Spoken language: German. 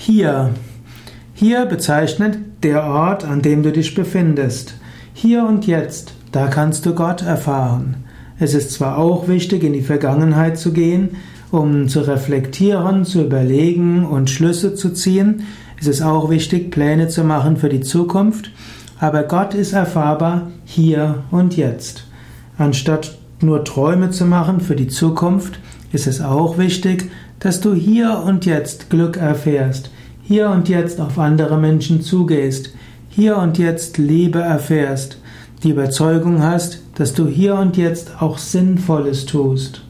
Hier. Hier bezeichnet der Ort, an dem du dich befindest. Hier und jetzt, da kannst du Gott erfahren. Es ist zwar auch wichtig, in die Vergangenheit zu gehen, um zu reflektieren, zu überlegen und Schlüsse zu ziehen. Es ist auch wichtig, Pläne zu machen für die Zukunft. Aber Gott ist erfahrbar hier und jetzt. Anstatt nur Träume zu machen für die Zukunft, ist es auch wichtig, dass du hier und jetzt Glück erfährst, hier und jetzt auf andere Menschen zugehst, hier und jetzt Liebe erfährst, die Überzeugung hast, dass du hier und jetzt auch Sinnvolles tust.